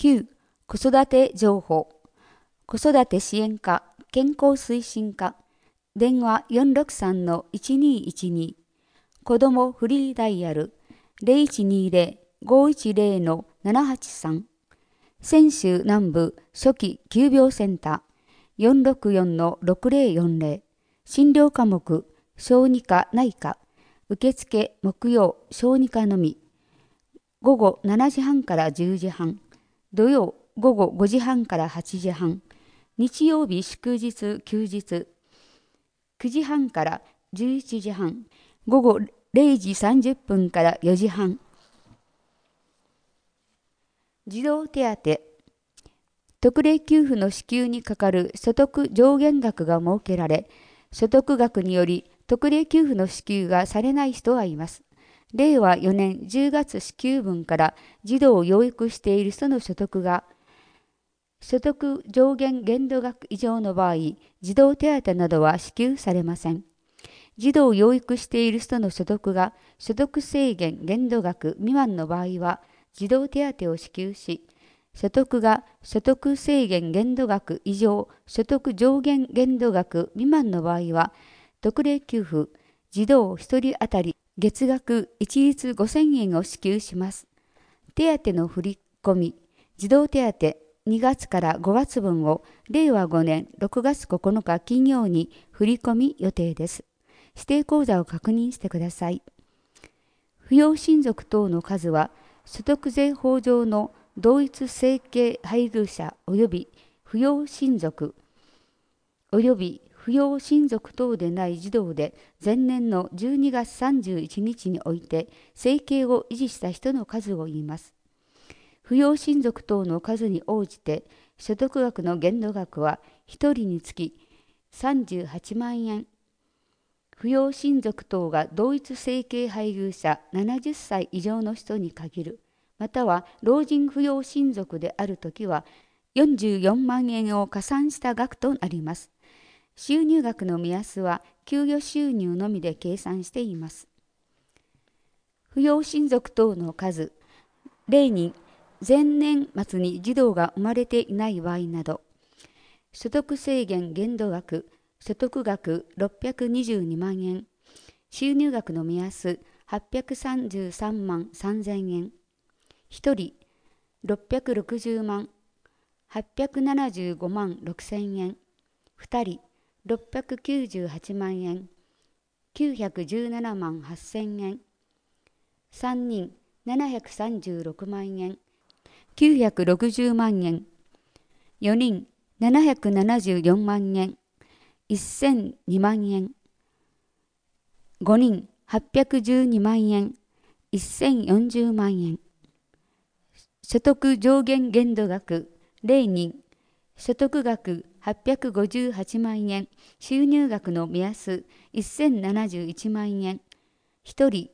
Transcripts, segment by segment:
9、子育て情報。子育て支援課、健康推進課。電話463-1212。子どもフリーダイヤル0120-510-783。泉州南部初期急病センター464-6040。診療科目、小児科内科。受付木曜、小児科のみ。午後7時半から10時半。土曜午後5時半から8時半。日曜日祝日休日。9時半から11時半。午後0時30分から4時半。児童手当。特例給付の支給にかかる所得上限額が設けられ、所得額により特例給付の支給がされない人はいます。令和4年10月支給分から児童を養育している人の所得が所得上限限度額以上の場合、児童手当などは支給されません。児童を養育している人の所得が所得制限限度額未満の場合は、児童手当を支給し、所得が所得制限限度額以上、所得上限限度額未満の場合は、特例給付、児童1人当たり月額一律5000円を支給します。手当の振り込み、児童手当2月から5月分を令和5年6月9日金曜に振り込み予定です。指定口座を確認してください。扶養親族等の数は、所得税法上の同一生計配偶者及び扶養親族及び扶養親族等でない児童で前年の12月31日において生計を維持した人の数を言います。扶養親族等の数に応じて所得額の限度額は1人につき38万円。扶養親族等が同一生計配偶者70歳以上の人に限る。または老人扶養親族であるときは44万円を加算した額となります。収入額の目安は給与収入のみで計算しています。扶養親族等の数、例に前年末に児童が生まれていない場合など、所得制限限度額、所得額622万円、収入額の目安833万3000円、1人660万、875万6000円、2人698万円、917万8000円、3人736万円、960万円、4人774万円、1002万円、5人812万円、1040万円。所得上限限度額0人、所得額858万円、収入額の目安1071万円、1人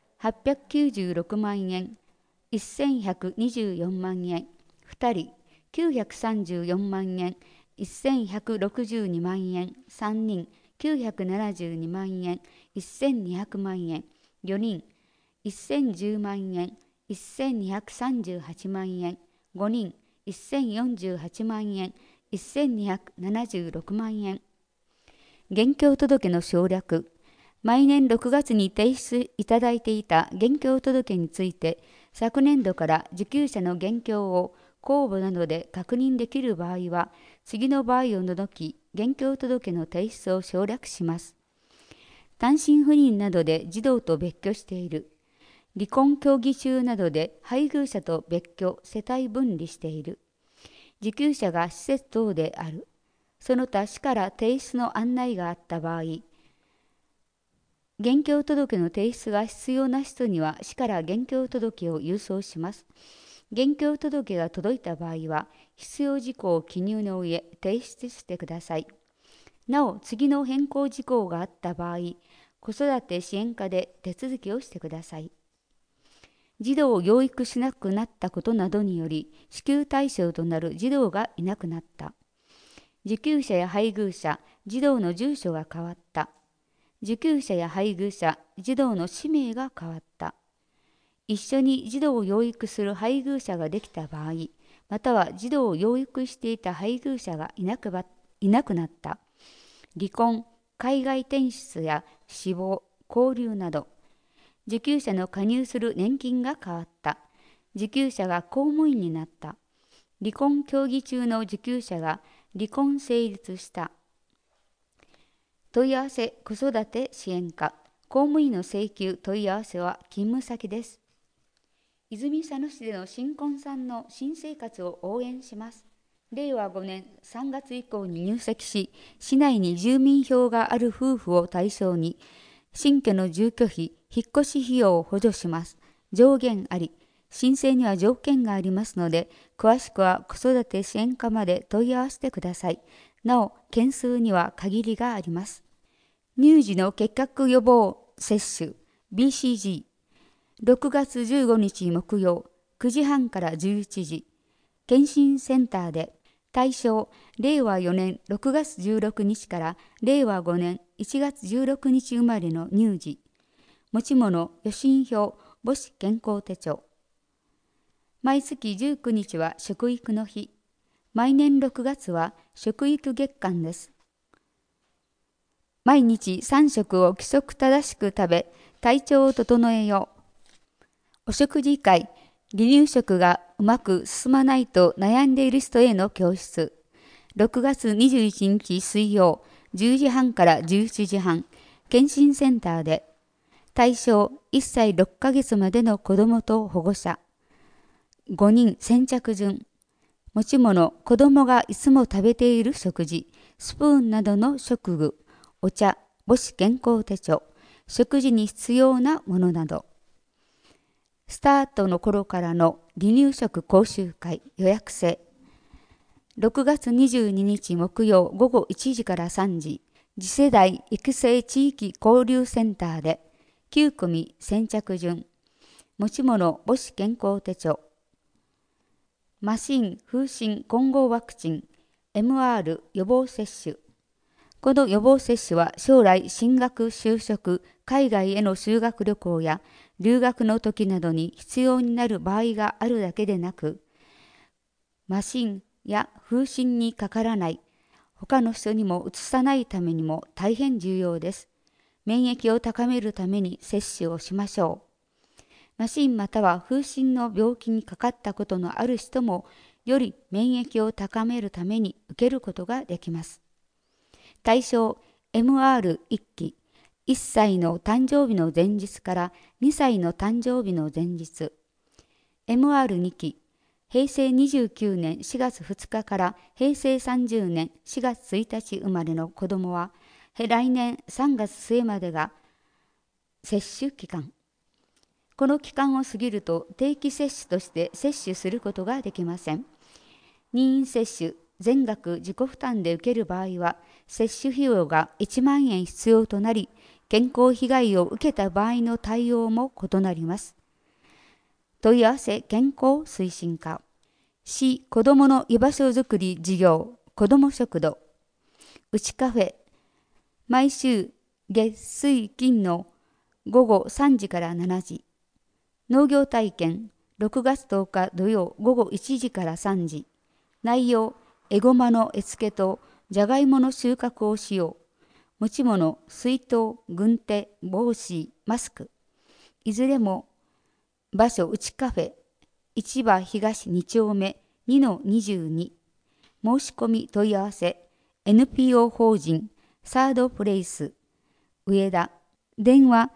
896万円、1124万円、2人934万円、1162万円、3人972万円、1200万円、4人1010万円、1238万円、5人1048万円、1276万円。現況届の省略。毎年6月に提出いただいていた現況届について、昨年度から受給者の現況を公募などで確認できる場合は、次の場合を除き、現況届の提出を省略します。単身赴任などで児童と別居している。離婚協議中などで配偶者と別居・世帯分離している。受給者が施設等である。その他市から提出の案内があった場合、現況届の提出が必要な人には市から現況届を郵送します。現況届が届いた場合は、必要事項を記入の上、提出してください。なお、次の変更事項があった場合、子育て支援課で手続きをしてください。児童を養育しなくなったことなどにより、支給対象となる児童がいなくなった。受給者や配偶者、児童の住所が変わった。受給者や配偶者、児童の氏名が変わった。一緒に児童を養育する配偶者ができた場合、 または児童を養育していた配偶者がいなくなった、離婚、海外転出や死亡、交流など、受給者の加入する年金が変わった、受給者が公務員になった、離婚協議中の受給者が離婚成立した。問い合わせ子育て支援課、公務員の請求問い合わせは勤務先です。泉佐野市での新婚さんの新生活を応援します。令和5年3月以降に入籍し、市内に住民票がある夫婦を対象に、新居の住居費、引っ越し費用を補助します。上限あり。申請には条件がありますので、詳しくは子育て支援課まで問い合わせてください。なお、件数には限りがあります。乳児の結核予防接種 BCG、6月15日木曜、9時半から11時、検診センターで、対象、令和4年6月16日から令和5年1月16日生まれの乳児、持ち物、予診票、母子健康手帳。毎月19日は食育の日。毎年6月は食育月間です。毎日3食を規則正しく食べ、体調を整えよう。お食事会、離乳食がうまく進まないと悩んでいる人への教室。6月21日水曜、10時半から17時半、検診センターで。対象1歳6ヶ月までの子どもと保護者。5人先着順。持ち物、子どもがいつも食べている食事、スプーンなどの食具、お茶、母子健康手帳、食事に必要なものなど。スタートの頃からの離乳食講習会予約制。6月22日木曜午後1時から3時、次世代育成地域交流センターで、9組先着順。持ち物、母子健康手帳。麻疹、風疹混合ワクチン、MR 予防接種。この予防接種は将来進学、就職、海外への修学旅行や留学の時などに必要になる場合があるだけでなく、麻疹や風疹にかからない、他の人にもうつさないためにも大変重要です。免疫を高めるために接種をしましょう。麻疹または風疹の病気にかかったことのある人も、より免疫を高めるために受けることができます。対象 MR1 期、1歳の誕生日の前日から2歳の誕生日の前日。MR2 期、平成29年4月2日から平成30年4月1日生まれの子どもは、来年3月末までが接種期間。この期間を過ぎると定期接種として接種することができません。任意接種、全額自己負担で受ける場合は、接種費用が1万円必要となり、健康被害を受けた場合の対応も異なります。問い合わせ健康推進課。市子どもの居場所づくり事業、子ども食堂。うちカフェ。毎週月水金の午後3時から7時。農業体験、6月10日土曜午後1時から3時。内容、エゴマの絵付けとじゃがいもの収穫をしよう。持ち物、水筒、軍手、帽子、マスク。いずれも、場所、うちカフェ、市場東2丁目 2-22。申し込み問い合わせ、NPO 法人、サードプレイス、上田。電話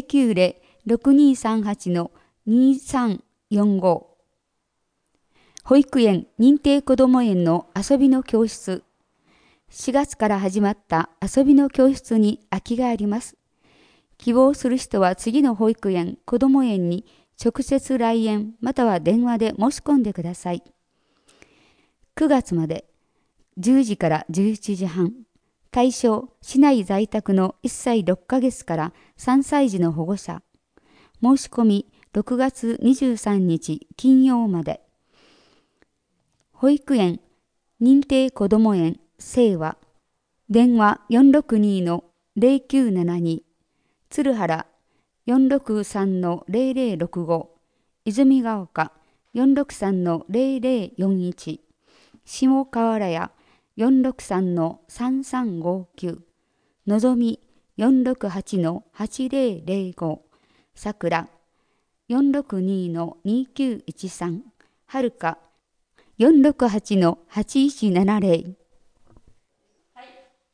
090-6238-2345。保育園認定こども園の遊びの教室。4月から始まった遊びの教室に空きがあります。希望する人は次の保育園、こども園に直接来園または電話で申し込んでください。9月まで10時から11時半。対象、市内在宅の1歳6ヶ月から3歳児の保護者。申し込み6月23日金曜まで。保育園、認定こども園、清和。電話462-0972。鶴原463-0065。泉ヶ丘 463-0041、下河原屋463-3359、のぞみ468-8005、さくら462-2913、はるか468-8170、